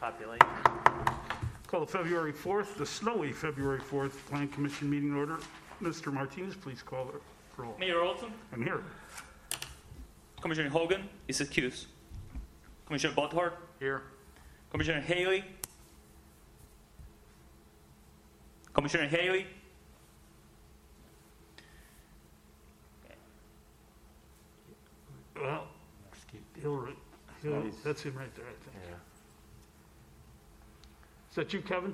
population. Call the February 4th, the snowy February 4th Plan Commission meeting in order. Mr. Martinez, please call the roll. Mayor Olson, I'm here. Commissioner Hogan is excused. Commissioner Butthart, Here. Commissioner Haley, Commissioner Haley, Well, that's him right there, I think. Yeah. Is that you, Kevin?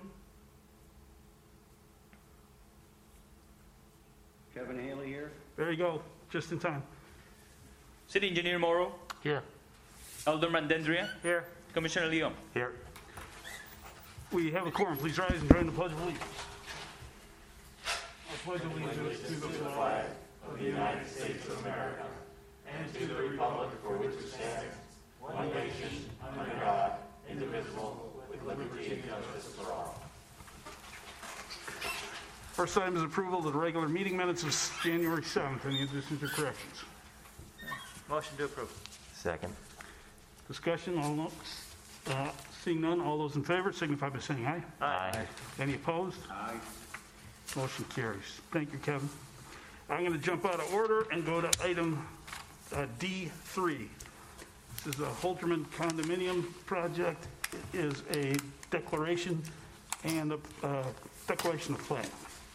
Kevin Haley here. There you go, just in time. City Engineer Morrow, Here. Alderman Dendria, Here. Commissioner Leon. Here. We have a quorum. Please rise and join the Pledge of Allegiance. I pledge allegiance to the flag of the United States of America and to the republic for which it stands, one nation, under God, indivisible, with liberty and justice for all. First item is approval of the regular meeting minutes of January 7th. Any additions or corrections? Motion to approve. Second. Discussion, seeing none, all those in favor signify by saying aye. Aye. Any opposed? Aye. Motion carries. Thank you, Kevin. I'm going to jump out of order and go to item D3. This is a Holterman condominium project. It is a declaration and a declaration of plan.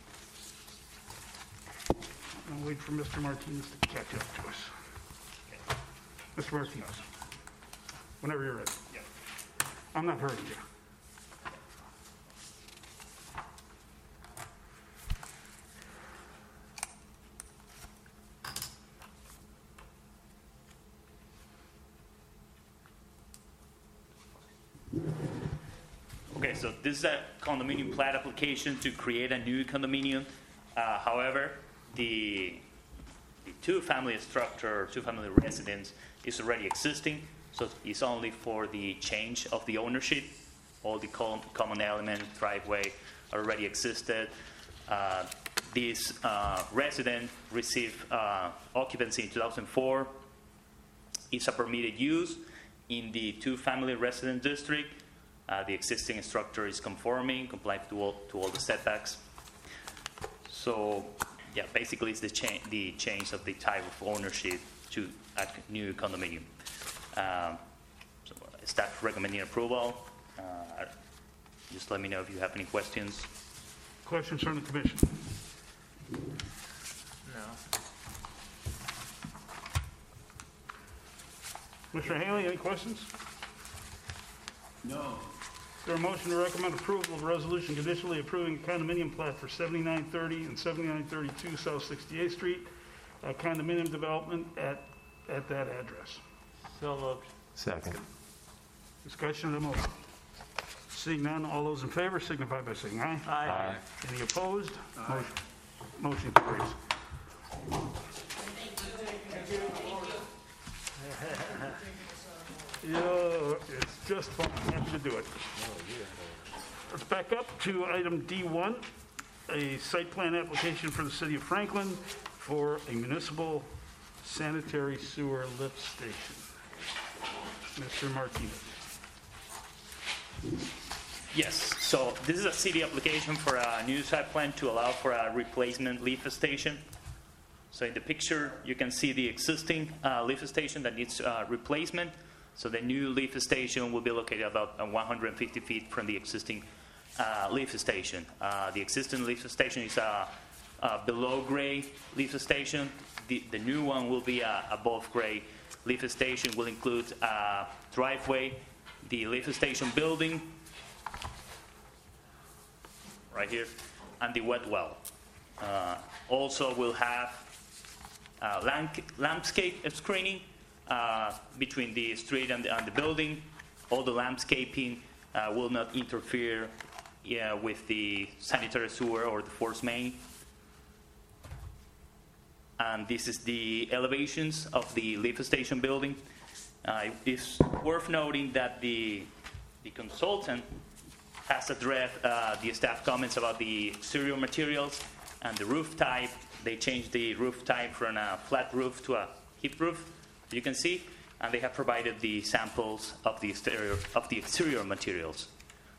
I'll wait for Mr. Martinez to catch up to us. Mr. Martinez, whenever you're ready. I'm not hurting you. Okay, so this is a condominium plat application to create a new condominium. However, the two-family structure, two-family residence is already existing, so it's only for the change of the ownership. All the common element, driveway already existed. This resident received occupancy in 2004. It's a permitted use in the two-family residence district. The existing structure is conforming, compliant to all the setbacks. So, yeah, basically it's the change of the type of ownership to a new condominium. So staff recommending approval. Just let me know if you have any questions. Questions from the commission? No. Mr. Haley, any questions? No. Is there a motion to recommend approval of a resolution conditionally approving a condominium plat for 7930 and 7932 South 68th Street, a condominium development at that address? So moved. Second. Discussion of the motion. Seeing none, all those in favor signify by saying aye. Aye. Any opposed? Motion carries. Yeah, it's just fun. Happy to do it. Let's back up to item D1, a site plan application for the city of Franklin for a municipal sanitary sewer lift station. Mr. Martinez. Yes, so this is a city application for a new site plan to allow for a replacement lift station. So in the picture, you can see the existing lift station that needs replacement. So the new lift station will be located about 150 feet from the existing lift station. The existing lift station is a below grade lift station. The new one will be above grade lift station. Will include a driveway, the lift station building, right here, and the wet well. Also, we'll have landscape screening between the street and the building. All the landscaping will not interfere with the sanitary sewer or the force main. And this is the elevations of the lift station building. It's worth noting that the consultant has addressed the staff comments about the exterior materials and the roof type. They changed the roof type from a flat roof to a hip roof. You can see and they have provided the samples of the exterior materials.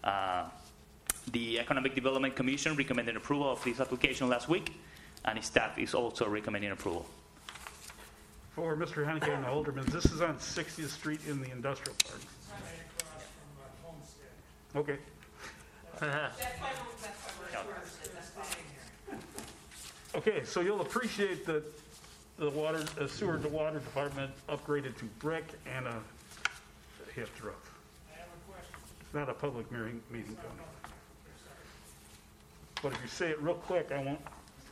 The Economic Development Commission recommended approval of this application last week, and staff is also recommending approval. For Mr. Haneke and the Alderman, this is on 60th Street in the industrial park. Right across from Homestead. Okay. That's why we're staying here. Okay, so you'll appreciate that the water, sewer to water department upgraded to brick and a hipped roof. I have a question. It's not a public meeting, Tony. But if you say it real quick, I won't.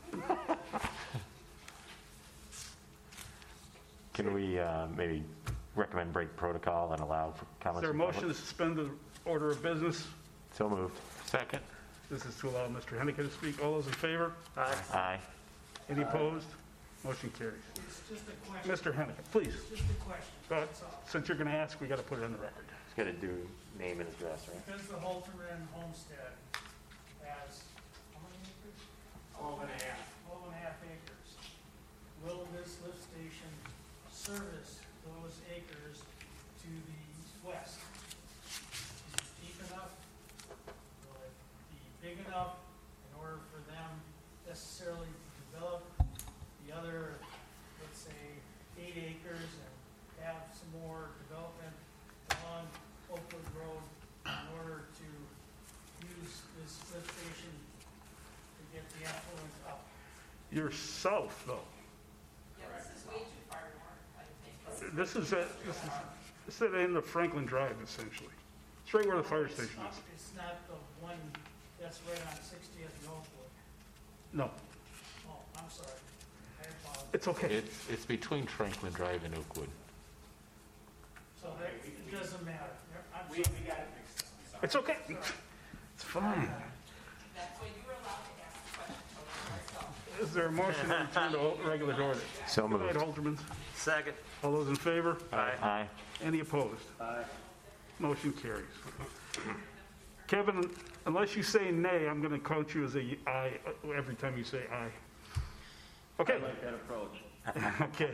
Can we maybe recommend break protocol and allow for Is comments? there a from motion to public? suspend the order of business? So moved. Second. This is to allow Mr. Haneke to speak. All those in favor? Aye. Any opposed? Motion carries. It's just a question. Mr. Haneke, please. Just a question. But That's all. since you're going to ask, we got to put it on the record. Just got to do name and address, right? Because the Holterman Homestead has, how many acres? 12.5 acres. Will this lift station service those acres to the west? Is it deep enough? Will it be big enough in order for them necessarily to develop the other, let's say, 8 acres and have some more development along Oakwood Road in order to use this lift station to get the affluent up? You're south, though. Yeah, this is way too far north, I think. This is at the end of Franklin Drive, essentially. It's right where the fire station is. It's not the one that's right on 60th and Oakwood. No, Oh, I'm sorry. I apologize. it's okay. It's between Franklin Drive and Oakwood. So that, it doesn't matter. I'm sorry. It's okay. It's fine. That's why you were allowed to ask the question. Let's go. Is there a motion to return to regular order? So Good night, moved. Alderman. Second. All those in favor? Aye. Any opposed? Aye. Motion carries. Kevin, unless you say nay, I'm going to count you as a aye every time you say aye. Okay, I like that approach. okay.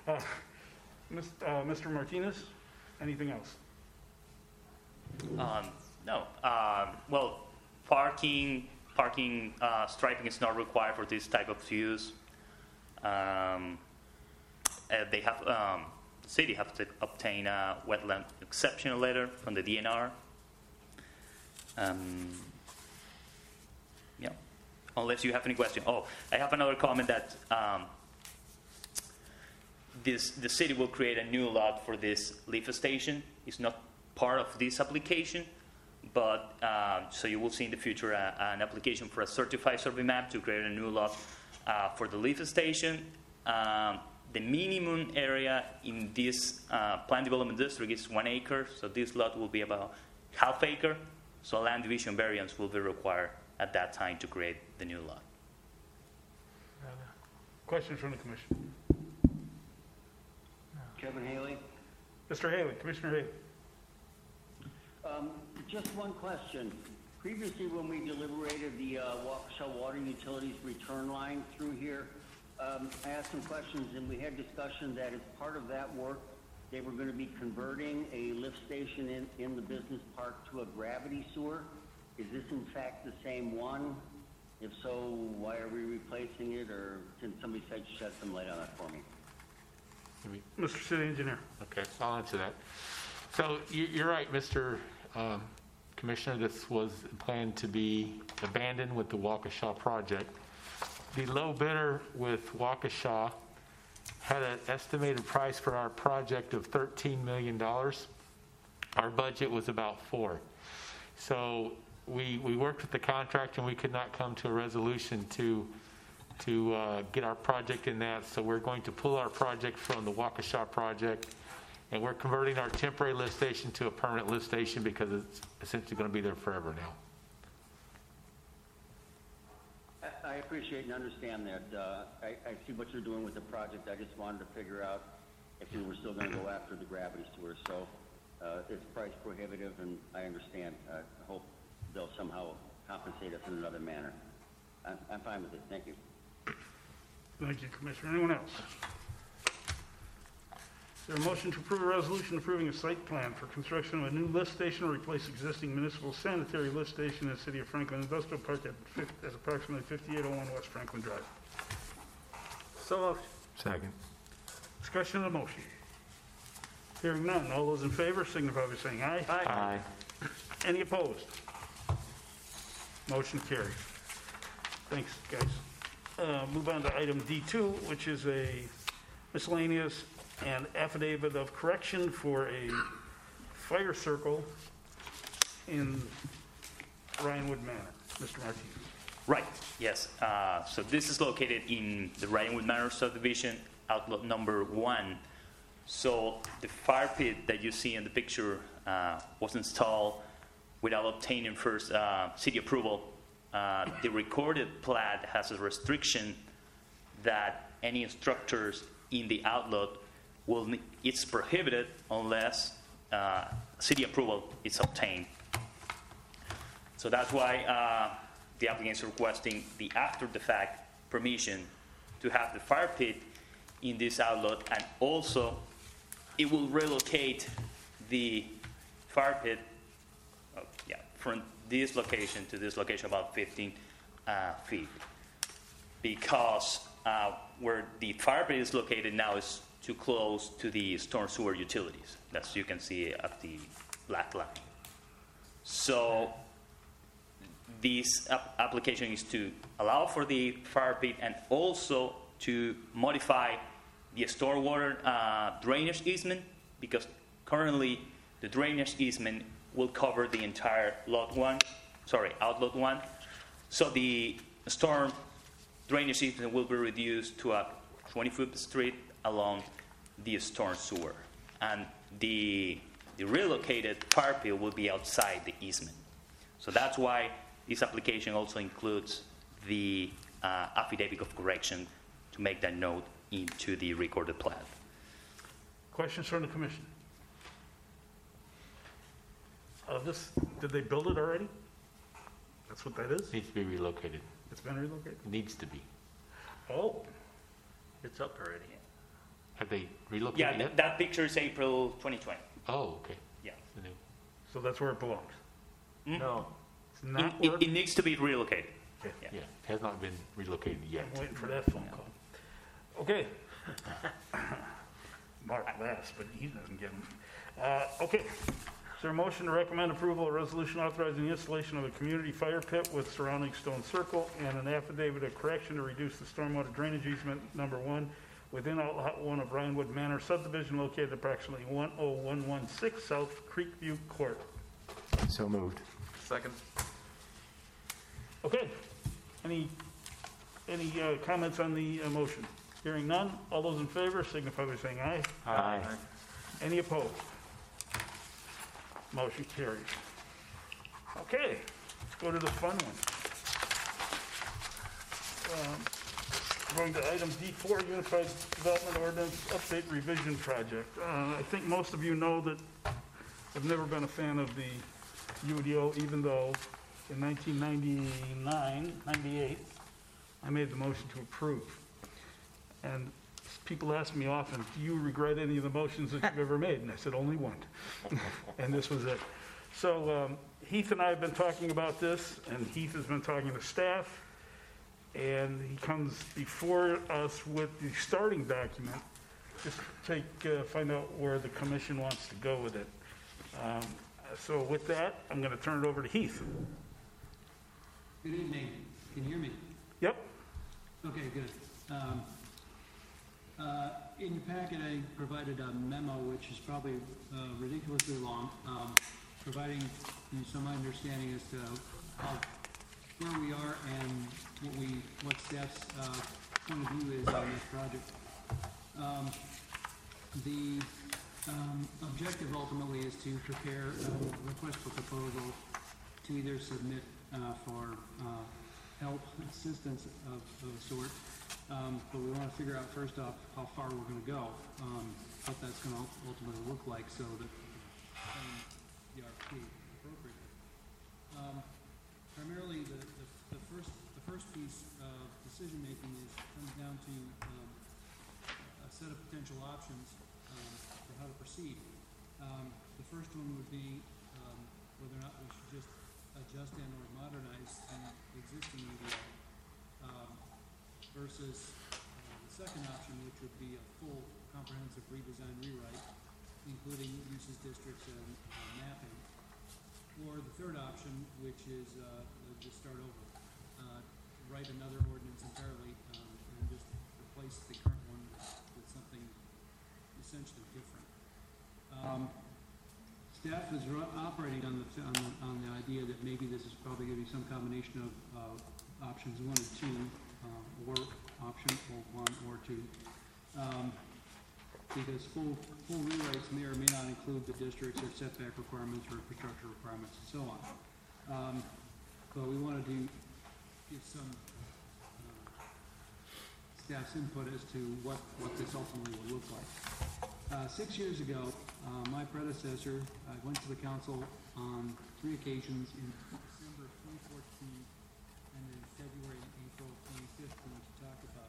Mr. Martinez, anything else? No. Well, parking striping is not required for this type of use. They have the city have to obtain a wetland exception letter from the DNR. Yeah. Unless you have any question. Oh, I have another comment that the city will create a new lot for this lift station. It's not part of this application, but so you will see in the future an application for a certified survey map to create a new lot for the lift station. The minimum area in this planned development district is 1 acre, so this lot will be about half acre. So land division variance will be required at that time to create the new lot. Questions from the commission? Kevin Haley? Mr. Haley, Commissioner Haley. Just one question. Previously, when we deliberated the Waukesha Water Utilities return line through here, I asked some questions and we had discussion that as part of that work, they were going to be converting a lift station in the business park to a gravity sewer. Is this in fact the same one? If so, why are we replacing it, or can somebody shed some light on that for me? Mr. City Engineer. Okay, I'll answer that. So you're right, Mr. Commissioner, this was planned to be abandoned with the Waukesha project. The low bidder with Waukesha had an estimated price for our project of $13 million. Our budget was about $4 million. So we worked with the contractor and we could not come to a resolution to get our project in that. So we're going to pull our project from the Waukesha project, and we're converting our temporary lift station to a permanent lift station because it's essentially going to be there forever now. I appreciate and understand that. I see what you're doing with the project. I just wanted to figure out if we were still going to go after the gravity sewer. So it's price prohibitive, and I understand. I hope they'll somehow compensate us in another manner. I'm fine with it. Thank you. Thank you, Commissioner. Anyone else? Is there a motion to approve a resolution approving a site plan for construction of a new lift station or replace existing municipal sanitary lift station in the city of Franklin Industrial Park at approximately 5801 West Franklin Drive? So moved. Second. Discussion on the motion. Hearing none. All those in favor signify by saying aye. Aye. Any opposed? Motion carries. Thanks, guys. Move on to item D2, which is a miscellaneous and affidavit of correction for a fire circle in Ryanwood Manor. Mr. Martinez. Right, yes. So this is located in the Ryanwood Manor subdivision, outlet number 1. So the fire pit that you see in the picture was installed without obtaining first city approval. The recorded plat has a restriction that any structures in the outlet it's prohibited unless city approval is obtained. So that's why the applicant is requesting the after-the-fact permission to have the fire pit in this outlet, and also it will relocate the fire pit from this location to this location about 15 feet, because where the fire pit is located now is too close to the storm sewer utilities, as you can see at the black line. So this application is to allow for the fire pit and also to modify the stormwater drainage easement, because currently the drainage easement will cover the entire outlet 1. So the storm drainage easement will be reduced to a 20-foot street along the storm sewer. And the relocated fire pit will be outside the easement. So that's why this application also includes the affidavit of correction to make that note into the recorded plat. Questions from the commission? Did they build it already? That's what that is? Needs to be relocated. It's been relocated? Needs to be. Oh, It's up already. Have they relocated Yeah, yet? that picture is April 2020. Oh, okay. Yeah. So they- so that's where it belongs. No. It's not It, where... it needs to be relocated. Okay. Yeah. Yeah, has not been relocated yet. I'm waiting for that phone call. Okay. Mark laughs, but he doesn't get them. Okay. Is there a motion to recommend approval of a resolution authorizing the installation of a community fire pit with surrounding stone circle and an affidavit of correction to reduce the stormwater drainage easement number 1 within Lot 1 of Ryanwood Manor subdivision located approximately 10116 South Creekview Court? So moved. Second. Okay. Any comments on the motion? Hearing none. All those in favor signify by saying aye. Aye. Any opposed? Motion carries. Okay, let's go to the fun one. Going to item D4, Unified Development Ordinance Update Revision Project. I think most of you know that I've never been a fan of the UDO, even though in 1998, I made the motion to approve. And people ask me often, do you regret any of the motions that you've ever made? And I said, only one. And this was it. So Heath and I have been talking about this, and Heath has been talking to staff, and he comes before us with the starting document, just to find out where the commission wants to go with it. So with that, I'm going to turn it over to Heath. Good evening. Can you hear me? Yep. Okay, good. In your packet, I provided a memo, which is probably ridiculously long, providing you some understanding as to where we are and what steps point of view is on this project. The objective ultimately is to prepare a request for proposal to either submit for help, assistance of a sort, but we want to figure out first off how far we're going to go, what that's going to ultimately look like, so that the RFP appropriately. Primarily, the first piece of decision making comes down to a set of potential options proceed. The first one would be whether or not we should just adjust and or modernize the existing UDO versus the second option, which would be a full comprehensive redesign rewrite, including uses, districts, and mapping. Or the third option, which is just start over, write another ordinance entirely and just replace the current one with something essentially different. Staff is operating on the idea that maybe this is probably going to be some combination of options 1 and 2, or option 1 or 2. Because full rewrites may or may not include the districts or setback requirements or infrastructure requirements and so on. But we wanted to give some staff's input as to what this ultimately will look like. 6 years ago, my predecessor went to the council on 3 occasions in December of 2014 and in February and April of 2015 to talk about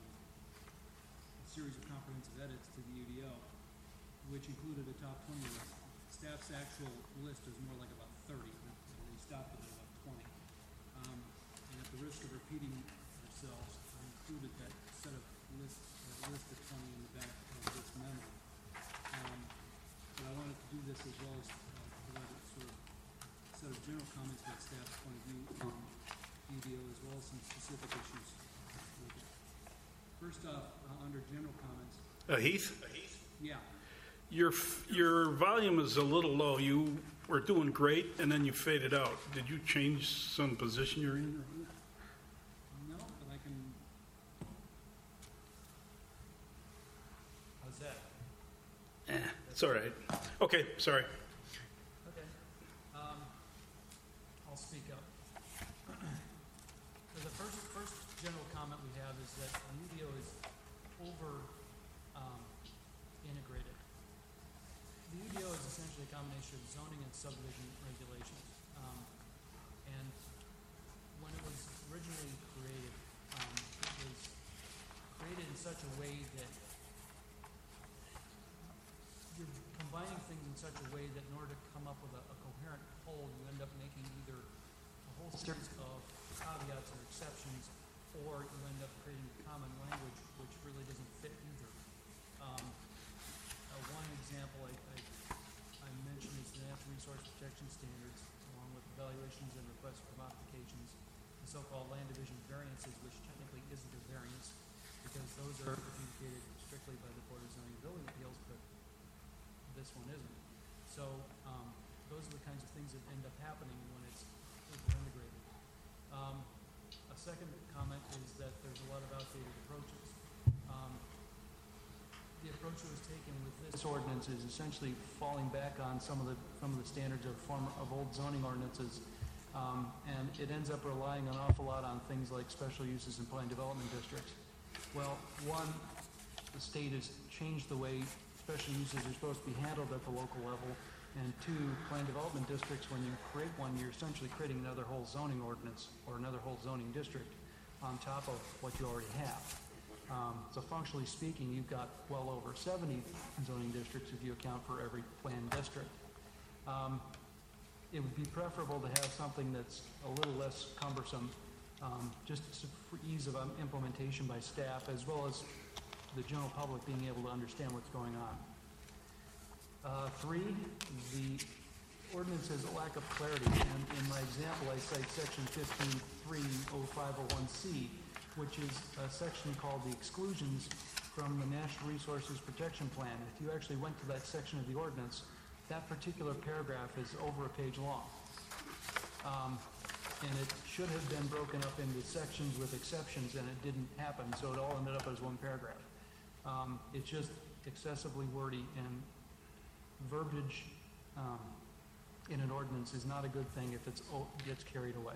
a series of comprehensive edits to the UDO, which included a top 20 list. Staff's actual list is more like about 30, but they stopped at about 20. And at the risk of repeating ourselves, I included that set of list of 20 in the back of this memo. But I wanted to do this as well as provide a sort of set of general comments about staff's point of view on UDO as well as some specific issues with it. First off, under general comments. Heath? Yeah. Your volume is a little low. You were doing great, and then you faded out. Did you change some position you're in? No, but I can. How's that? It's all right. Okay, sorry. Okay. I'll speak up. So the first general comment we have is that the UDO is over integrated. The UDO is essentially a combination of zoning and subdivision regulations. And when it was originally created, it was created in such a way that you're combining things in such a way that in order to come up with a coherent whole, you end up making either a whole series of caveats or exceptions, or you end up creating common language which really doesn't fit either. One example I mentioned is the Natural Resource Protection Standards, along with evaluations and requests for modifications, the so-called land division variances, which technically isn't a variance, because those are adjudicated strictly by the Board of Zoning and Building Appeals, but this one isn't. So those are the kinds of things that end up happening when it's integrated. A second comment is that there's a lot of outdated approaches. The approach that was taken with this ordinance is essentially falling back on some of the standards of old zoning ordinances, and it ends up relying an awful lot on things like special uses and planned development districts. Well, one, the state has changed the way special uses are supposed to be handled at the local level, and two, planned development districts, when you create one, you're essentially creating another whole zoning ordinance or another whole zoning district on top of what you already have. So functionally speaking, you've got well over 70 zoning districts if you account for every planned district. It would be preferable to have something that's a little less cumbersome, just for ease of implementation by staff, as well as the general public being able to understand what's going on. 3, the ordinance has a lack of clarity, and in my example I cite section 15.3.0501C, which is a section called the exclusions from the National Resources Protection Plan. If you actually went to that section of the ordinance, that particular paragraph is over a page long. And it should have been broken up into sections with exceptions, and it didn't happen, so it all ended up as one paragraph. It's just excessively wordy, and verbiage in an ordinance is not a good thing if it gets carried away.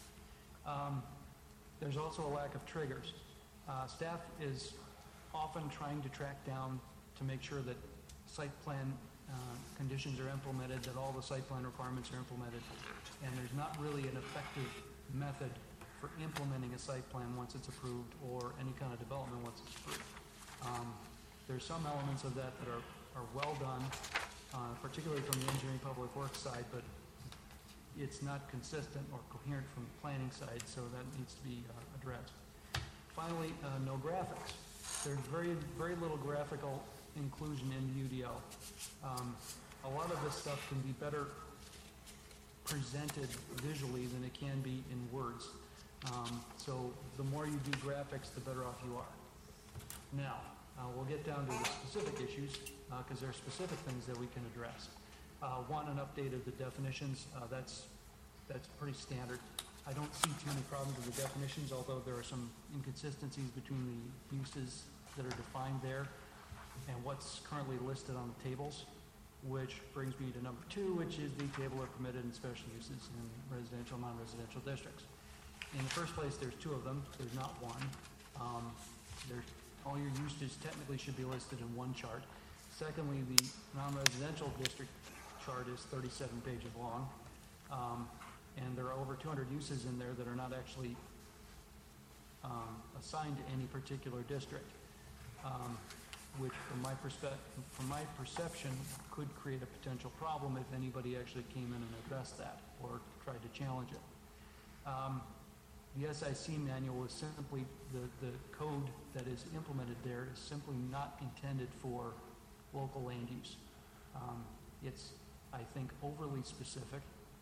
There's also a lack of triggers. Staff is often trying to track down to make sure that site plan conditions are implemented, that all the site plan requirements are implemented, and there's not really an effective method for implementing a site plan once it's approved, or any kind of development once it's approved. There's some elements of that that are are well done, particularly from the engineering public works side, but it's not consistent or coherent from the planning side, so that needs to be addressed. Finally, no graphics. There's very, very little graphical inclusion in the UDO. A lot of this stuff can be better presented visually than it can be in words. So the more you do graphics, the better off you are. Now, we'll get down to the specific issues, because there are specific things that we can address. One, an update of the definitions. That's pretty standard. I don't see too many problems with the definitions, although there are some inconsistencies between the uses that are defined there and what's currently listed on the tables, which brings me to number 2, which is the table of permitted and special uses in residential, non-residential districts. In the first place, there's 2 of them. There's not one. All your uses technically should be listed in one chart. Secondly, the non-residential district chart is 37 pages long, and there are over 200 uses in there that are not actually assigned to any particular district, which from my perception could create a potential problem if anybody actually came in and addressed that or tried to challenge it. The SIC manual is simply, the code that is implemented there is simply not intended for local land use. It's, I think, overly specific,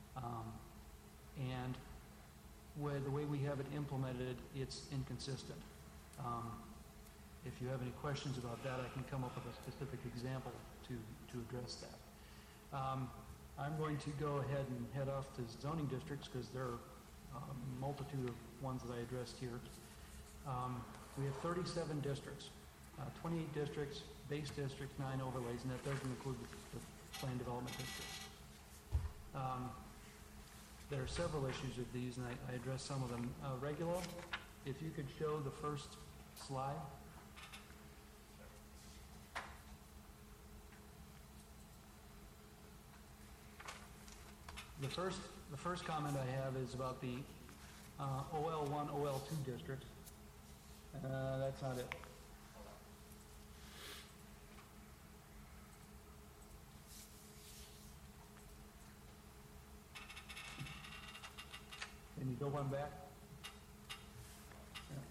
and the way we have it implemented, it's inconsistent. If you have any questions about that, I can come up with a specific example to address that. I'm going to go ahead and head off to zoning districts because there are a multitude of ones that I addressed here. We have 37 districts, 28 districts, base districts, 9 overlays, and that doesn't include the planned development districts. There are several issues with these, and I addressed some of them. Regulo, if you could show the first slide. The first comment I have is about the OL1, OL2 districts. That's not it. Can you go one back? Yeah.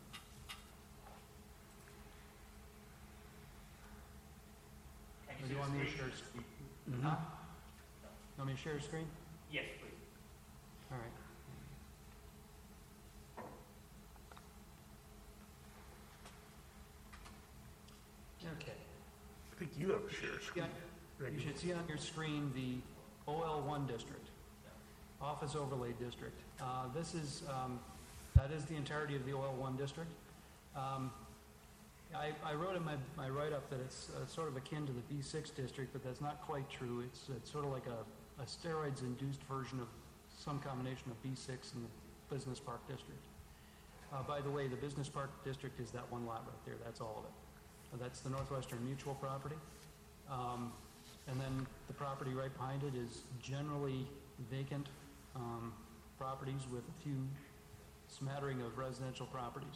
Or do you want me to share a screen? Huh? You want me to share a screen? Yes, please. All right. Okay. I think you have a share screen. Yeah, you should see on your screen the OL1 district, Office Overlay District. That is the entirety of the OL1 district. I wrote in my write-up that it's sort of akin to the B6 district, but that's not quite true. It's sort of like a steroids-induced version of some combination of B6 and the Business Park District. By the way, the Business Park District is that one lot right there. That's all of it. That's the Northwestern Mutual property. And then the property right behind it is generally vacant properties with a few smattering of residential properties.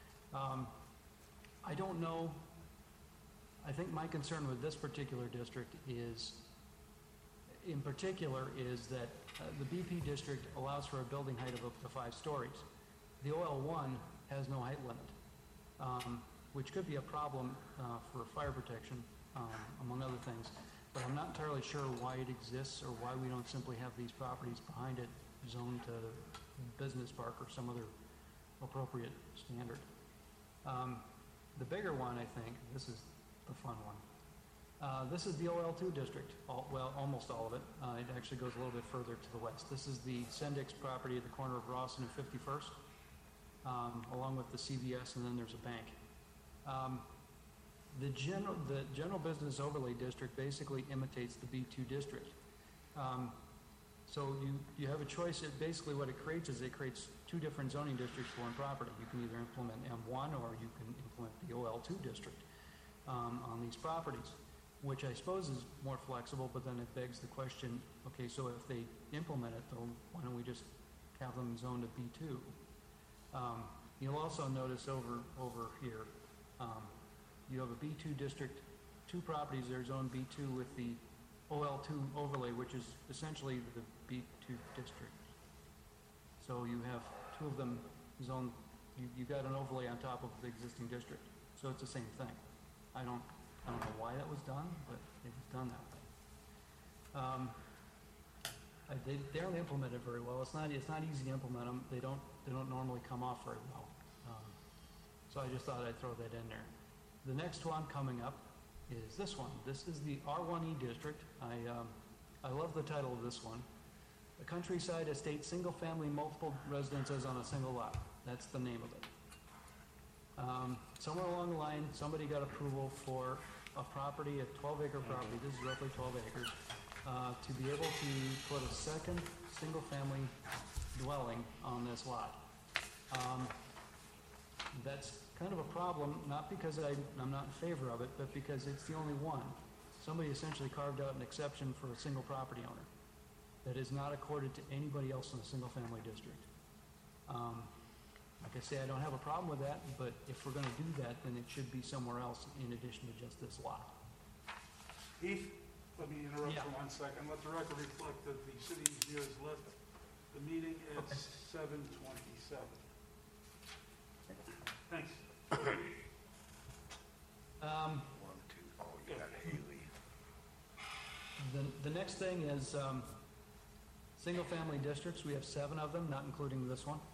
I don't know. I think my concern with this particular district is, in particular, is that the BP district allows for a building height of up to 5 stories. The OL1 has no height limit, which could be a problem for fire protection, among other things. But I'm not entirely sure why it exists or why we don't simply have these properties behind it zoned to business park or some other appropriate standard. The bigger one, I think, this is the fun one. This is the OL2 district, almost all of it. It actually goes a little bit further to the west. This is the Sendix property at the corner of Rawson and 51st, along with the CVS, and then there's a bank. The general business overlay district basically imitates the B2 district. So you have a choice. Basically what it creates is it creates 2 different zoning districts for one property. You can either implement M1 or you can implement the OL2 district on these properties, which I suppose is more flexible, but then it begs the question, okay, so if they implement it, though, why don't we just have them zoned to B2? You'll also notice over here, you have a B2 district, two properties that are zoned B2 with the OL2 overlay, which is essentially the B2 district. So you have two of them zoned, you got an overlay on top of the existing district. So it's the same thing. I don't know why that was done, but it was done that way. They don't implement it very well. It's not easy to implement them. They don't normally come off very well. So I just thought I'd throw that in there. The next one coming up is this one. This is the R1E district. I love the title of this one. A countryside estate, single-family, multiple residences on a single lot. That's the name of it. Somewhere along the line, somebody got approval for a property, a 12-acre property, this is roughly 12 acres, to be able to put a second single-family dwelling on this lot. That's kind of a problem, not because I'm not in favor of it, but because it's the only one. Somebody essentially carved out an exception for a single property owner that is not accorded to anybody else in a single-family district. Like I say, I don't have a problem with that, but if we're going to do that, then it should be somewhere else in addition to just this lot. Heath, let me interrupt Yeah. for 1 second. Let the record reflect that the city engineer has left the meeting at 7:27. Thanks. The next thing is single-family districts. We have 7 of them, not including this one.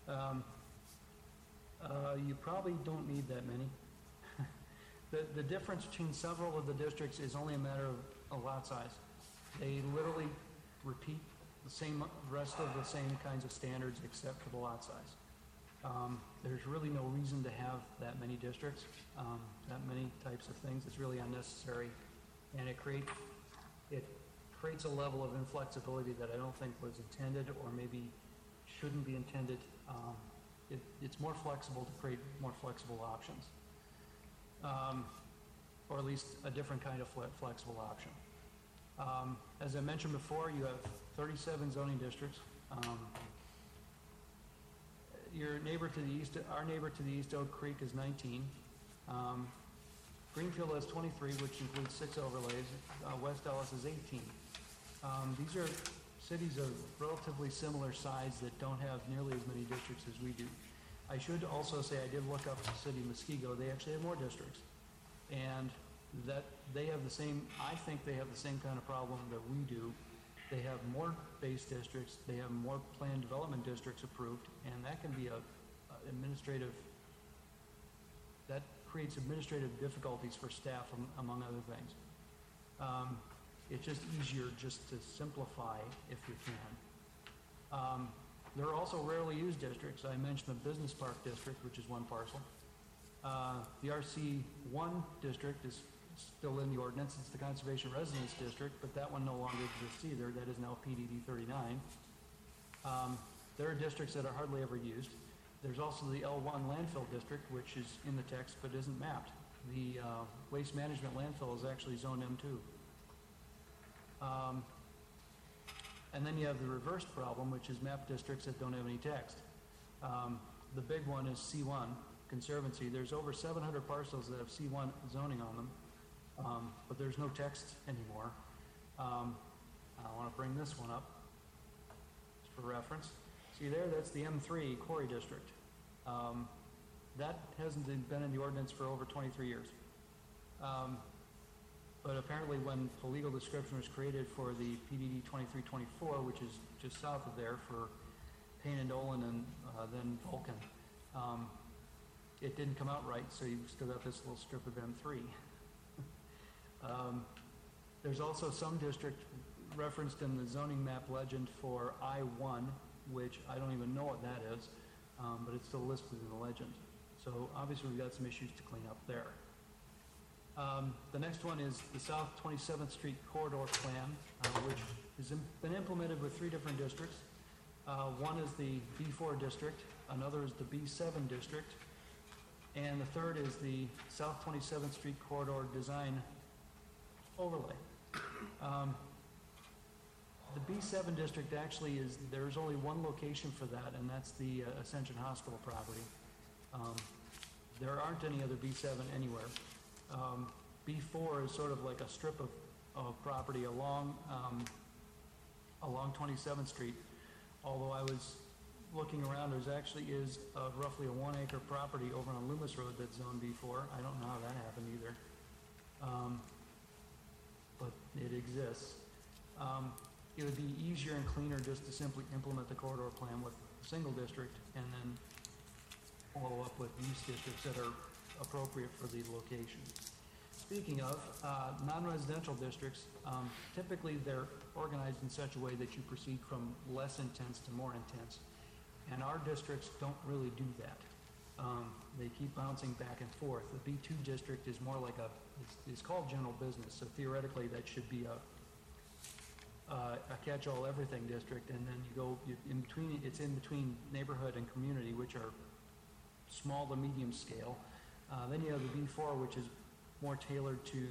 You probably don't need that many. The difference between several of the districts is only a matter of a lot size. They literally repeat the rest of the same kinds of standards except for the lot size. There's really no reason to have that many districts, that many types of things. It's really unnecessary, and it creates a level of inflexibility that I don't think was intended, or maybe shouldn't be intended. It's more flexible to create more flexible options, or at least a different kind of flexible option. As I mentioned before, you have 37 zoning districts. Your neighbor to the east, our neighbor to the east, Oak Creek, is 19. Greenfield has 23, which includes 6 overlays. West Ellis is 18. These are cities of relatively similar size that don't have nearly as many districts as we do. I should also say I did look up the city of Muskego. They actually have more districts, and that they have the same. I think they have the same kind of problem that we do. They have more base districts. They have more planned development districts approved, and that can be that creates administrative difficulties for staff, among other things. It's just easier just to simplify if you can. There are also rarely used districts. I mentioned the Business Park District, which is 1 parcel. The RC1 district is still in the ordinance. It's the Conservation Residence District, but that one no longer exists either. That is now PDD 39. There are districts that are hardly ever used. There's also the L1 landfill district, which is in the text but isn't mapped. The waste management landfill is actually zone M2. And then you have the reversed problem, which is map districts that don't have any text. The big one is C1, Conservancy. There's over 700 parcels that have C1 zoning on them, but there's no text anymore. I want to bring this one up just for reference. See there, that's the M3 Quarry District. That hasn't been in the ordinance for over 23 years. But apparently when the legal description was created for the PDD 2324, which is just south of there for Payne and Dolan and then Vulcan, it didn't come out right, so you've still got this little strip of M3. There's also some district referenced in the zoning map legend for I1, which I don't even know what that is, but it's still listed in the legend. So obviously we've got some issues to clean up there. The next one is the South 27th Street Corridor Plan, which has been implemented with 3 different districts. One is the B4 district, another is the B7 district, and the third is the South 27th Street Corridor Design Overlay. The B7 district actually there's only one location for that, and that's the Ascension Hospital property. There aren't any other B7 anywhere. B4 is sort of like a strip of property along 27th Street. Although I was looking around, there's actually is roughly a 1 acre property over on Loomis Road that's zone B4. I don't know how that happened either. But it exists. It would be easier and cleaner just to simply implement the corridor plan with a single district and then follow up with use districts that are appropriate for the location. Speaking of, non-residential districts, typically they're organized in such a way that you proceed from less intense to more intense. And our districts don't really do that. They keep bouncing back and forth. The B2 district is more like it's called general business, so theoretically that should be a catch-all everything district, and then it's in between neighborhood and community, which are small to medium scale. Then you have the B4, which is more tailored to,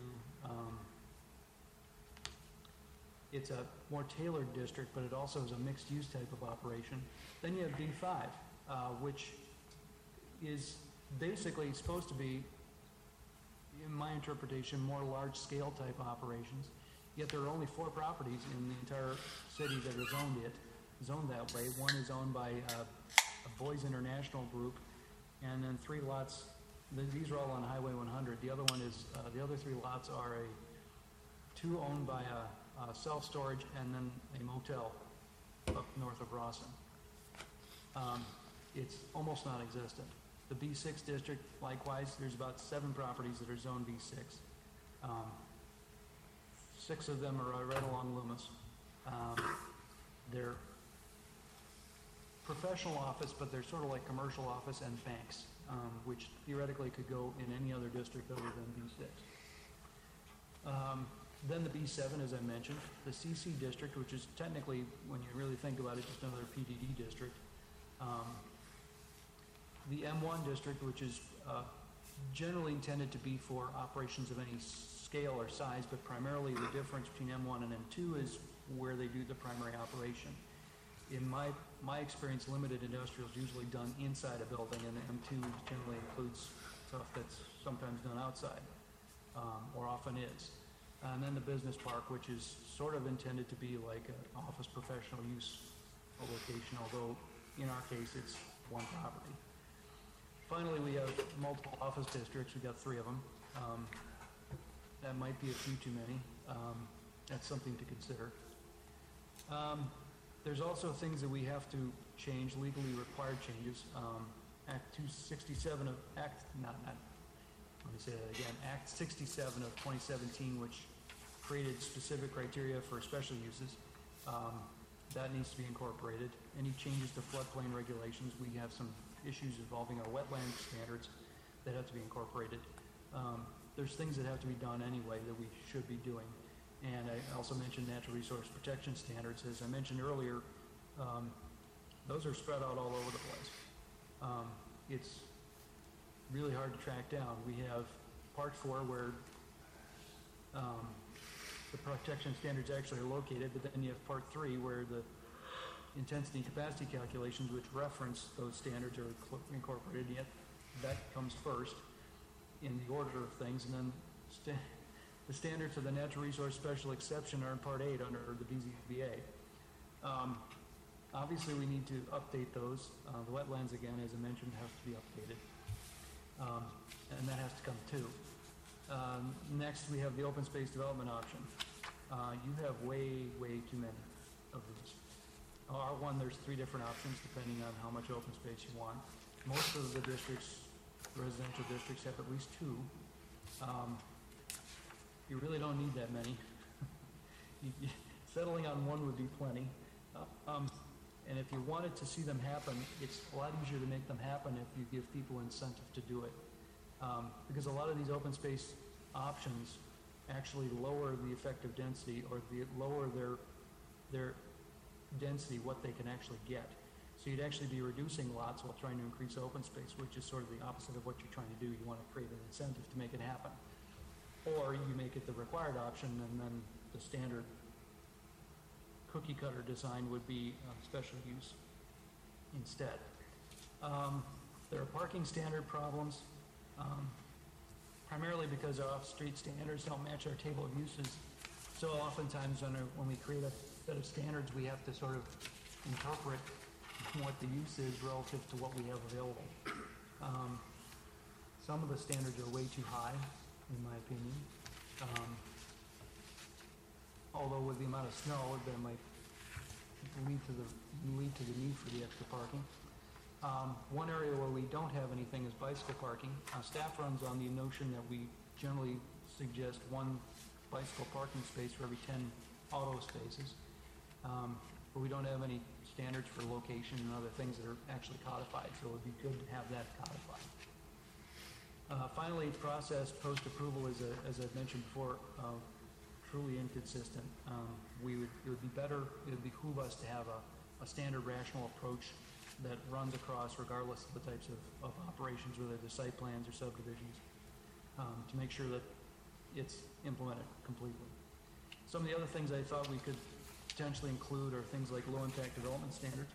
it's a more tailored district, but it also is a mixed-use type of operation. Then you have B5, which is basically supposed to be, in my interpretation, more large-scale type operations. Yet there are only 4 properties in the entire city that are zoned that way. One is owned by a Boys International group, and then 3 lots. These are all on Highway 100. The other one is the other 3 lots are 2 owned by a self-storage and then a motel up north of Rawson. It's almost non-existent. The B6 district, likewise, there's about 7 properties that are zoned B6. 6 of them are right along Loomis. They're professional office, but they're sort of like commercial office and banks, which theoretically could go in any other district other than B6. Then the B7, as I mentioned, the CC district, which is technically, when you really think about it, just another PDD district. The M1 district, which is generally intended to be for operations of any scale or size, but primarily the difference between M1 and M2 is where they do the primary operation. In my experience, limited industrial is usually done inside a building, and M2 generally includes stuff that's sometimes done outside, or often is. And then the business park, which is sort of intended to be like an office professional use location, although in our case it's one property. Finally, we have multiple office districts. We've got 3 of them. That might be a few too many. That's something to consider. There's also things that we have to change, legally required changes. Act 267 of, let me say that again, Act 67 of 2017, which created specific criteria for special uses. That needs to be incorporated. Any changes to floodplain regulations, we have some issues involving our wetland standards that have to be incorporated. There's things that have to be done anyway that we should be doing. And I also mentioned natural resource protection standards. As I mentioned earlier, those are spread out all over the place. It's really hard to track down. We have Part 4 where the protection standards actually are located, but then you have Part 3 where the intensity and capacity calculations, which reference those standards, are incorporated. Yet that comes first in the order of things, and then the standards of the natural resource special exception are in Part 8 under the BZBA. Obviously, we need to update those. The wetlands, again, as I mentioned, have to be updated, and that has to come too. Next, we have the open space development option. You have way too many of these. R1, there's 3 different options depending on how much open space you want. Most of the districts, residential districts, have at least 2. You really don't need that many. Settling on 1 would be plenty. And if you wanted to see them happen, it's a lot easier to make them happen if you give people incentive to do it. Because a lot of these open space options actually lower the effective density, or lower their density, what they can actually get. So you'd actually be reducing lots while trying to increase open space, which is sort of the opposite of what you're trying to do. You want to create an incentive to make it happen. Or you make it the required option, and then the standard cookie cutter design would be special use instead. There are parking standard problems. primarily because our off-street standards don't match our table of uses. So oftentimes when we create a set of standards, we have to sort of interpret what the use is relative to what we have available. Some of the standards are way too high, in my opinion. Although with the amount of snow, that might lead to the need for the extra parking. One area where we don't have anything is bicycle parking. Staff runs on the notion that we generally suggest one bicycle parking space for every 10 auto spaces. But we don't have any standards for location and other things that are actually codified, so it would be good to have that codified. Finally, process post-approval is, as I've mentioned before, truly inconsistent. It would behoove us to have a standard rational approach that runs across regardless of the types of operations, whether they're site plans or subdivisions, to make sure that it's implemented completely. Some of the other things I thought we could potentially include are things like low impact development standards.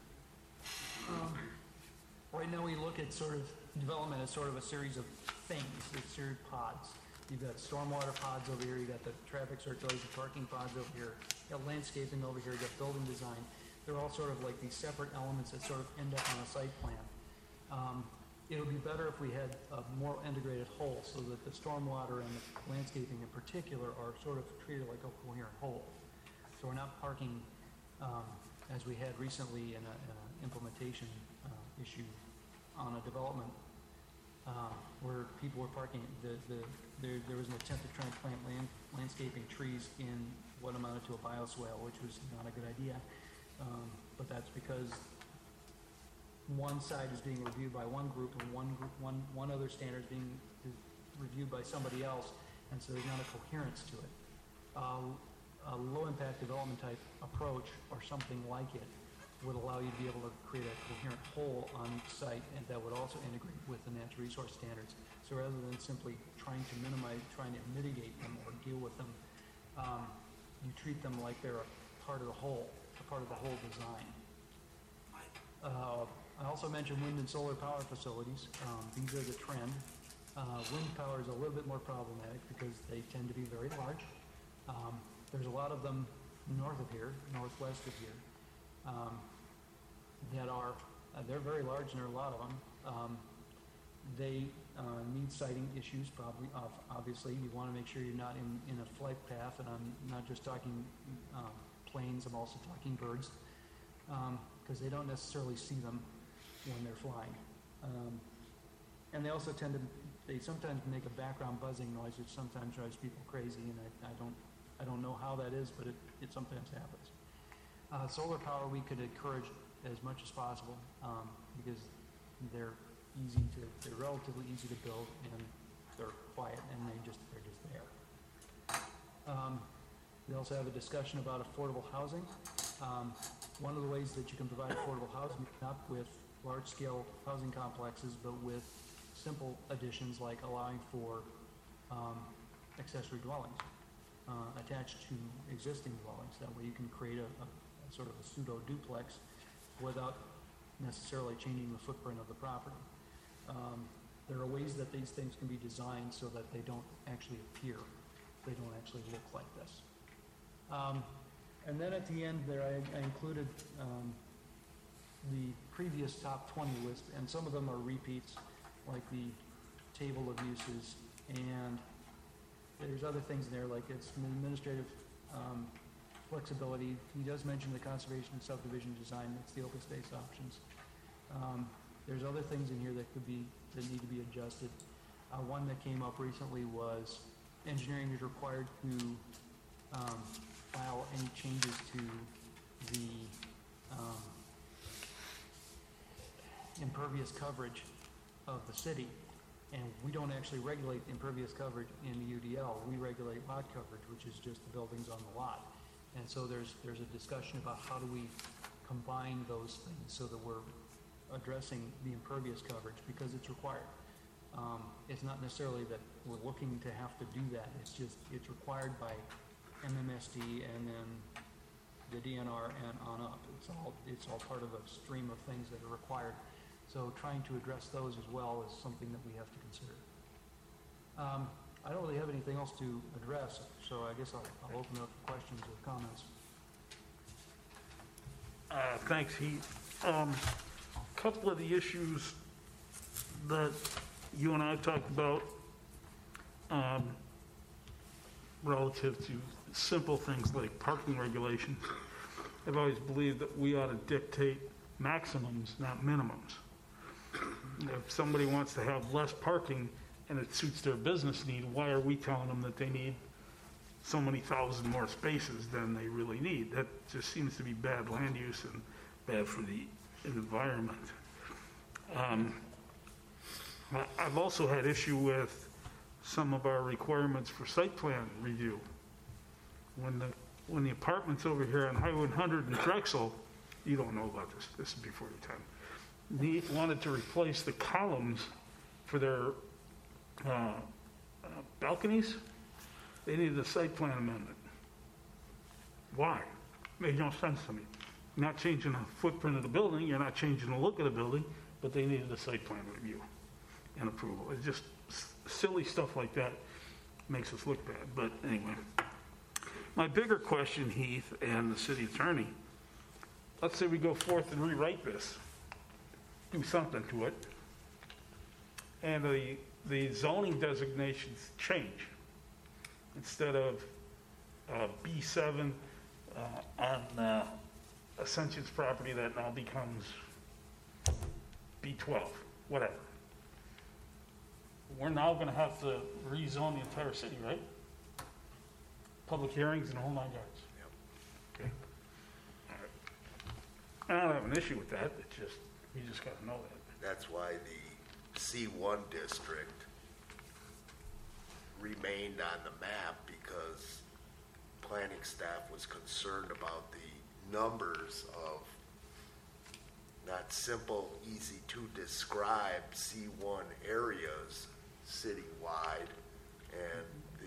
Right now we look at sort of development as sort of a series of things, a series of pods. You've got stormwater pods over here, you've got the traffic circulation parking pods over here, you've got landscaping over here, you've got building design. They're all sort of like these separate elements that sort of end up on a site plan. It would be better if we had a more integrated whole so that the stormwater and the landscaping in particular are sort of treated like a coherent whole. So we're not parking, as we had recently in an implementation issue on a development where people were parking. There was an attempt to try and plant landscaping trees in what amounted to a bioswale, which was not a good idea. But that's because one side is being reviewed by one group and one other standard is being reviewed by somebody else, and so there's not a coherence to it. A low-impact development type approach or something like it would allow you to be able to create a coherent whole on each site, and that would also integrate with the natural resource standards. So rather than simply trying to mitigate them or deal with them, you treat them like they're a part of the whole design. I also mentioned wind and solar power facilities. These are the trend. Wind power is a little bit more problematic because they tend to be very large. There's a lot of them north of here, northwest of here, they're very large, and there are a lot of them. They need sighting issues, probably. Obviously, you want to make sure you're not in a flight path, and I'm not just talking planes, I'm also talking birds, because they don't necessarily see them when they're flying. And they also they sometimes make a background buzzing noise, which sometimes drives people crazy, and I don't know how that is, but it sometimes happens. Solar power we could encourage as much as possible because they're relatively easy to build, and they're quiet, and they're just there. We also have a discussion about affordable housing. One of the ways that you can provide affordable housing, not with large-scale housing complexes, but with simple additions like allowing for accessory dwellings attached to existing dwellings. That way you can create a sort of a pseudo duplex without necessarily changing the footprint of the property. There are ways that these things can be designed so that they don't actually appear. They don't actually look like this. And then at the end there, I included the previous top 20 list, and some of them are repeats, like the table of uses, and there's other things in there, like it's administrative flexibility. He does mention the conservation and subdivision design. That's the open space options. There's other things in here that need to be adjusted. One that came up recently was engineering is required to file any changes to the impervious coverage of the city. And we don't actually regulate impervious coverage in the UDL. We regulate lot coverage, which is just the buildings on the lot. And so there's a discussion about how do we combine those things so that we're addressing the impervious coverage, because it's required. It's not necessarily that we're looking to have to do that. It's required by MMSD and then the DNR and on up. It's all part of a stream of things that are required. So trying to address those as well is something that we have to consider. I don't really have anything else to address, so I guess I'll open up for questions or comments. Thanks, Heath. Couple of the issues that you and I talked about relative to simple things like parking regulations. I've always believed that we ought to dictate maximums, not minimums. If somebody wants to have less parking and it suits their business need, why are we telling them that they need so many thousand more spaces than they really need? That just seems to be bad land use and bad for the environment. I've also had issue with some of our requirements for site plan review. When the apartments over here on Highway 100 in Drexel, you don't know about this, this is before your time, wanted to replace the columns for their balconies, they needed a site plan amendment. Why? Made no sense to me. You're not changing the footprint of the building, you're not changing the look of the building, but they needed a site plan review and approval. It's just silly stuff like that makes us look bad. But anyway, my bigger question, Heath and the city attorney, let's say we go forth and rewrite this, do something to it, and the zoning designations change. Instead of B7 on Ascension's property, that now becomes B12, whatever. We're now going to have to rezone the entire city, right? Public hearings and the whole 9 yards. Yep. Okay. All right. I don't have an issue with that. It's just, you just got to know that. That's why the C1 district remained on the map, because planning staff was concerned about the numbers of not simple, easy to describe C1 areas citywide, and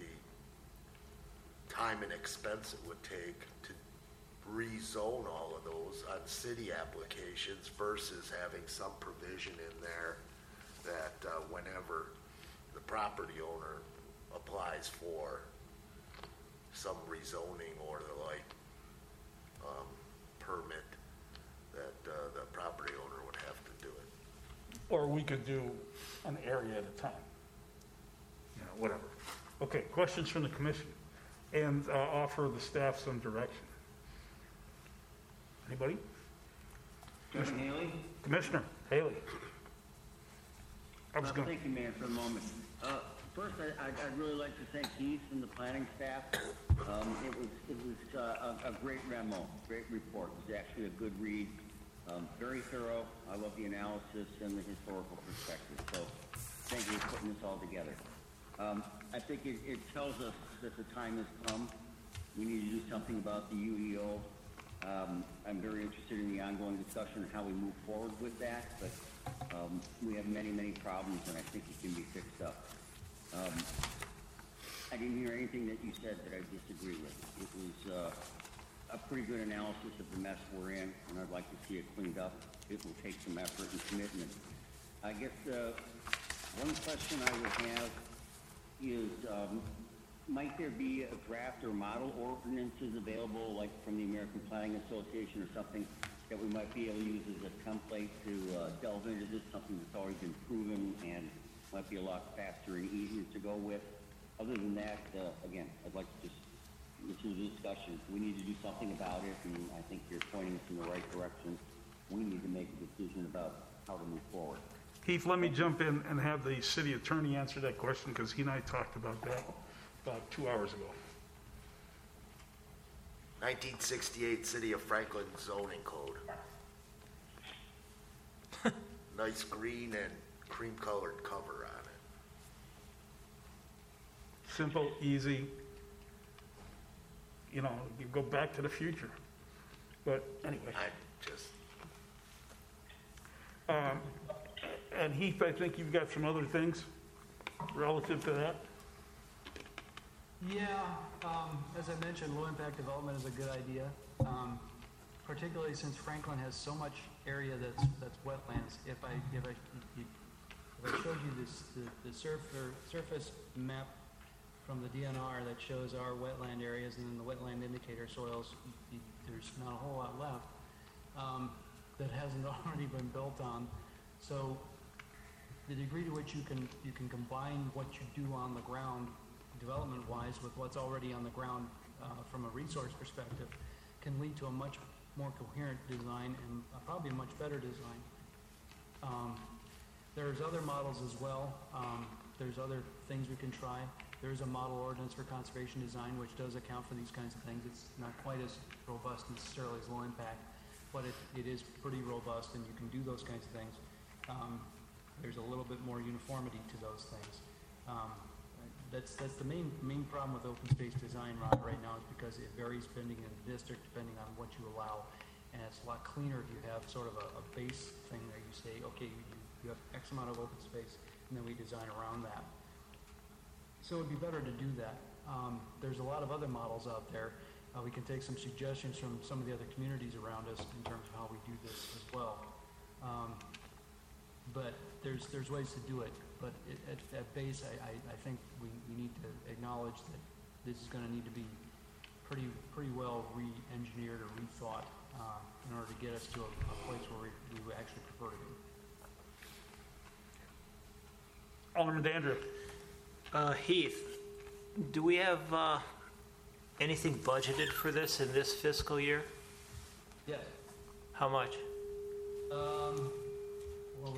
the time and expense it would take to rezone all of those on city applications versus having some provision in there that whenever the property owner applies for some rezoning or the like permit, that the property owner would have to do it. Or we could do an area at a time. You know, whatever. Okay, questions from the commission, and offer the staff some direction. Anybody? Commissioner Haley? Commissioner Haley. I was going. Thank you, Mayor, for a moment. First, I'd really like to thank Heath and the planning staff. It was a great memo, great report. It was actually a good read, very thorough. I love the analysis and the historical perspective. So, thank you for putting this all together. I think it tells us that the time has come. We need to do something about the UEO. I'm very interested in the ongoing discussion of how we move forward with that, but we have many, many problems, and I think it can be fixed up. I didn't hear anything that you said that I disagree with. It was a pretty good analysis of the mess we're in, and I'd like to see it cleaned up. It will take some effort and commitment. I guess one question I would have is, might there be a draft or model ordinances available, like from the American Planning Association or something, that we might be able to use as a template to delve into this, something that's already been proven and might be a lot faster and easier to go with? Other than that, again, I'd like to just listen to the discussion. We need to do something about it, and I think you're pointing us in the right direction. We need to make a decision about how to move forward. Heath, let me jump in and have the city attorney answer that question, because he and I talked about that about 2 hours ago. 1968 City of Franklin zoning code. Nice green and cream colored cover on it. Simple, easy. You know, you go back to the future. But anyway. And Heath, I think you've got some other things relative to that. Yeah, as I mentioned, low-impact development is a good idea, particularly since Franklin has so much area that's wetlands. If I showed you this, the surface map from the DNR that shows our wetland areas and then the wetland indicator soils, there's not a whole lot left that hasn't already been built on. So the degree to which you can combine what you do on the ground development-wise with what's already on the ground from a resource perspective can lead to a much more coherent design and probably a much better design. There's other models as well. There's other things we can try. There's a model ordinance for conservation design which does account for these kinds of things. It's not quite as robust necessarily as low impact, but it is pretty robust and you can do those kinds of things. There's a little bit more uniformity to those things. That's the main problem with open space design right now is because it varies depending on the district, depending on what you allow. And it's a lot cleaner if you have sort of a base thing that you say, okay, you have X amount of open space, and then we design around that. So it'd be better to do that. There's a lot of other models out there. We can take some suggestions from some of the other communities around us in terms of how we do this as well. But there's ways to do it. But at base, I think we need to acknowledge that this is going to need to be pretty well re-engineered or rethought in order to get us to a place where we would actually prefer to be. Alderman Dandrup. Heath, do we have anything budgeted for this in this fiscal year? Yes. How much? Well,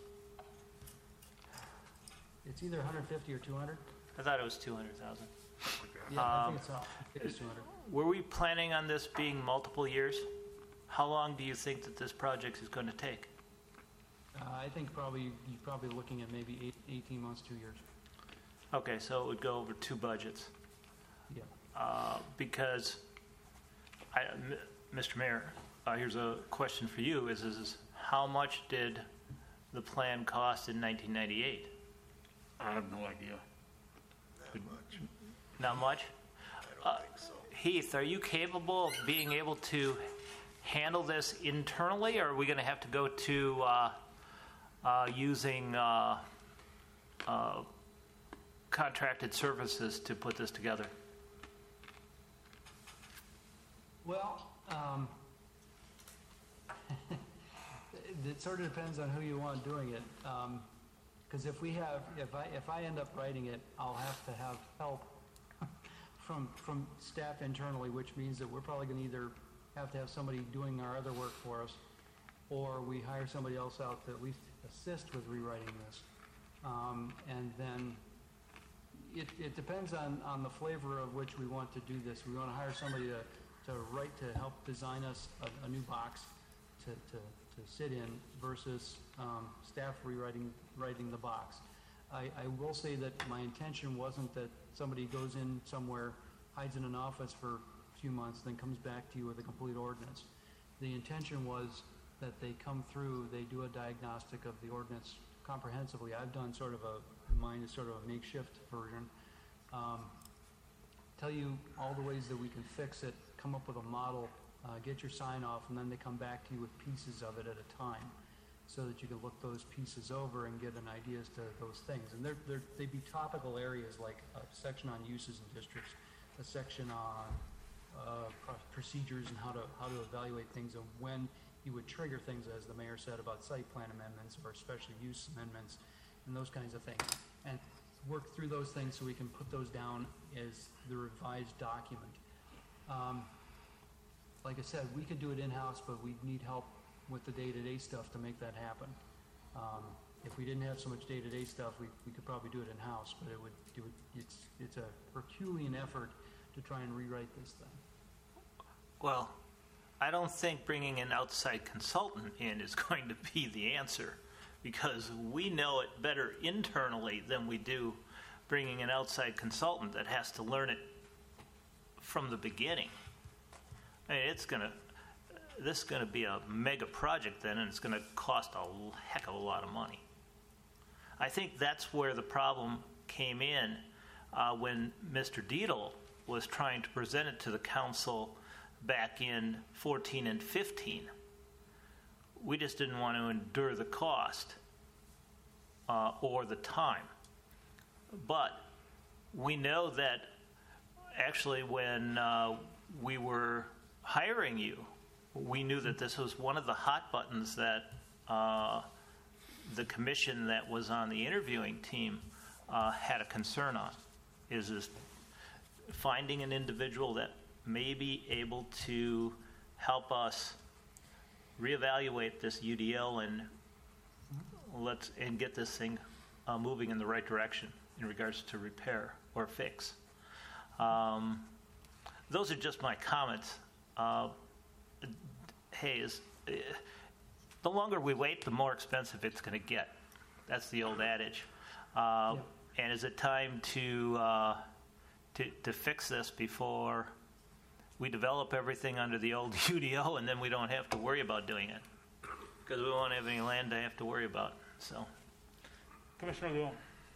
it's either 150 or 200. I thought it was 200,000. Yeah, I think it's 200. Were we planning on this being multiple years? How long do you think that this project is going to take? I think you're probably looking at maybe 18 months, 2 years. Okay, so it would go over 2 budgets. Yeah. Because, Mr. Mayor, here's a question for you: is how much did the plan cost in 1998? I have no idea. That much. Not much. I don't think so. Heath, are you capable of being able to handle this internally, or are we going to have to go to using contracted services to put this together? Well, it sort of depends on who you want doing it. Because if I end up writing it, I'll have to have help from staff internally, which means that we're probably going to either have to have somebody doing our other work for us, or we hire somebody else out to at least assist with rewriting this. And then it depends on the flavor of which we want to do this. We want to hire somebody to help design us a new box to sit in versus staff writing the box. I will say that my intention wasn't that somebody goes in somewhere, hides in an office for a few months, then comes back to you with a complete ordinance. The intention was that they come through, they do a diagnostic of the ordinance comprehensively. I've done mine is sort of a makeshift version. Tell you all the ways that we can fix it, come up with a model, get your sign off, and then they come back to you with pieces of it at a time so that you can look those pieces over and get an idea as to those things. And they'd be topical areas like a section on uses and districts, a section on procedures and how to evaluate things and when you would trigger things, as the mayor said, about site plan amendments or special use amendments and those kinds of things. And work through those things so we can put those down as the revised document. Like I said, we could do it in-house, but we'd need help with the day-to-day stuff to make that happen. If we didn't have so much day-to-day stuff, we could probably do it in-house, but it's a Herculean effort to try and rewrite this thing. Well, I don't think bringing an outside consultant in is going to be the answer, because we know it better internally than we do bringing an outside consultant that has to learn it from the beginning. I mean, this is going to be a mega project then, and it's going to cost a heck of a lot of money. I think that's where the problem came in when Mr. Dietl was trying to present it to the council back in 14 and 15. We just didn't want to endure the cost or the time. But we know that actually when we were hiring you, we knew that this was one of the hot buttons that the commission that was on the interviewing team had a concern on, is finding an individual that may be able to help us reevaluate this UDO and get this thing moving in the right direction in regards to repair or fix. Those are just my comments. The longer we wait, the more expensive it's going to get. That's the old adage. And is it time to fix this before we develop everything under the old UDO, and then we don't have to worry about doing it because we won't have any land to have to worry about. So, Commissioner Leon.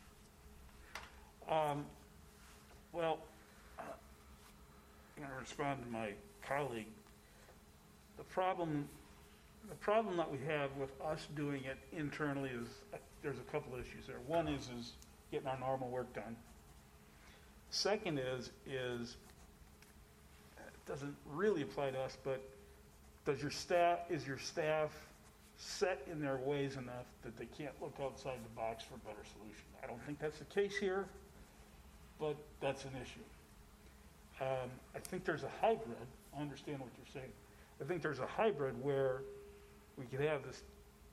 Well, I'm going to respond to my colleague. The problem that we have with us doing it internally is there's a couple issues there. One is getting our normal work done. Second is it doesn't really apply to us, but is your staff set in their ways enough that they can't look outside the box for a better solution? I don't think that's the case here, but that's an issue. I think there's a hybrid. I understand what you're saying. I think there's a hybrid where we could have this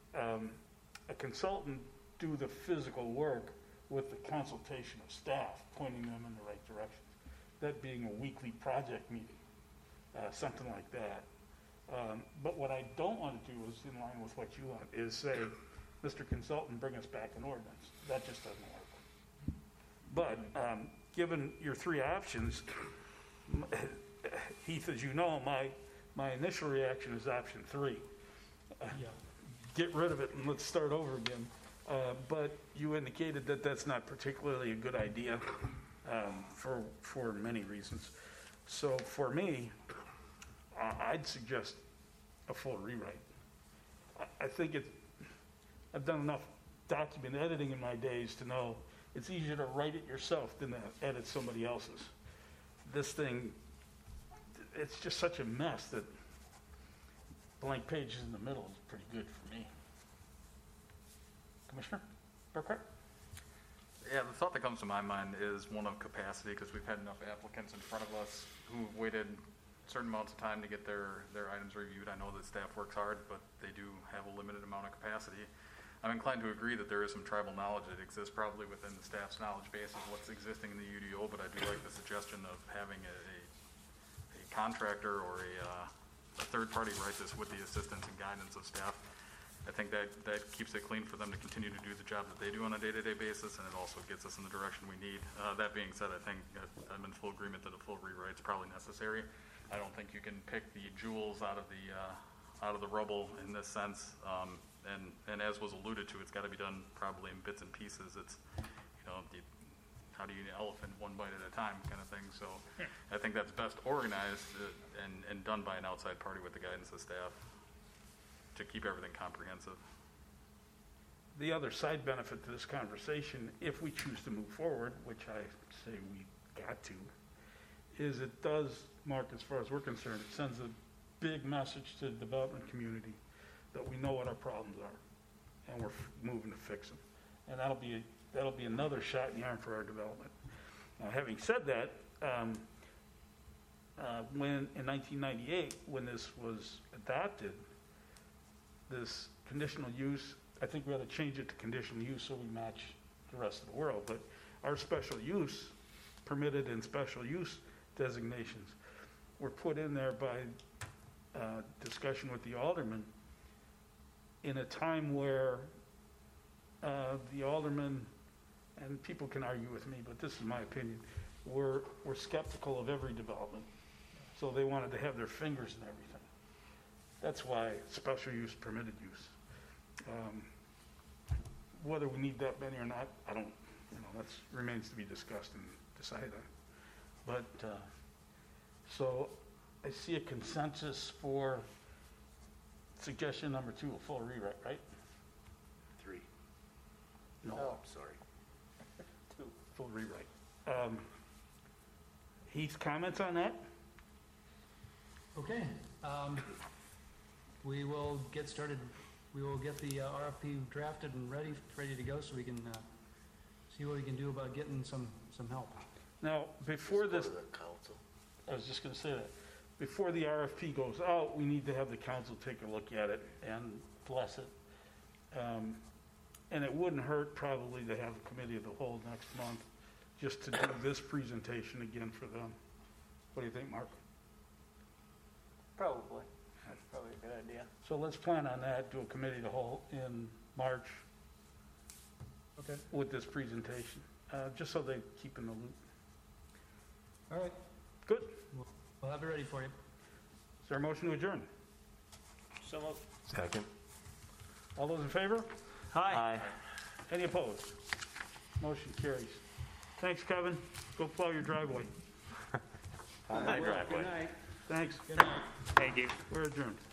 a consultant do the physical work with the consultation of staff, pointing them in the right direction. That being a weekly project meeting, something like that. But what I don't want to do is in line with what you want, is say, Mr. Consultant, bring us back an ordinance. That just doesn't work. But given your three options, Heath, as you know, my initial reaction is option 3. Get rid of it and let's start over again. But you indicated that that's not particularly a good idea for many reasons. So for me, I'd suggest a full rewrite. I think I've done enough document editing in my days to know it's easier to write it yourself than to edit somebody else's. This thing, it's just such a mess that blank pages in the middle is pretty good for me. Commissioner Burkhart? Yeah, the thought that comes to my mind is one of capacity, because we've had enough applicants in front of us who waited certain amounts of time to get their items reviewed. I know that staff works hard, but they do have a limited amount of capacity. I'm inclined to agree that there is some tribal knowledge that exists probably within the staff's knowledge base of what's existing in the UDO, but I do like the suggestion of having a contractor or a third party write this with the assistance and guidance of staff. I think that keeps it clean for them to continue to do the job that they do on a day-to-day basis, and it also gets us in the direction we need. That being said, I think I'm in full agreement that a full rewrite is probably necessary. I don't think you can pick the jewels out of the rubble in this sense. And as was alluded to, it's got to be done probably in bits and pieces. It's, how do you eat an elephant one bite at a time kind of thing. So I think that's best organized and done by an outside party with the guidance of staff to keep everything comprehensive. The other side benefit to this conversation, if we choose to move forward, which I say we got to, is it does, Mark, as far as we're concerned, it sends a big message to the development community that we know what our problems are, and we're moving to fix them. And that'll be another shot in the arm for our development. Now, having said that, when in 1998, when this was adopted, this conditional use, I think we ought to change it to conditional use so we match the rest of the world. But our special use, permitted and special use designations were put in there by discussion with the aldermen in a time where the aldermen, and people can argue with me, but this is my opinion, were skeptical of every development. So they wanted to have their fingers in everything. That's why special use, permitted use. Whether we need that many or not, I don't, that remains to be discussed and decided on. But, so I see a consensus for suggestion number 2, a full rewrite, right? 3. No, I'm sorry. 2, full rewrite. Heath, comments on that? Okay, we will get started, we will get the RFP drafted and ready to go so we can see what we can do about getting some help. Now, before this, Go to the council. I was just going to say that, before the RFP goes out, we need to have the council take a look at it and bless it. And it wouldn't hurt probably to have a committee of the whole next month, just to do this presentation again for them. What do you think, Mark? Probably. That's probably a good idea. So let's plan on that, do a committee of the whole in March Okay. with this presentation, just so they keep in the loop. All right, Good. we'll have it ready for you. Is there a motion to adjourn? So moved. Second. All those in favor? Hi. Any opposed? Motion carries. Thanks, Kevin. Go plow your driveway. On my driveway. Thanks. Thank you. We're adjourned.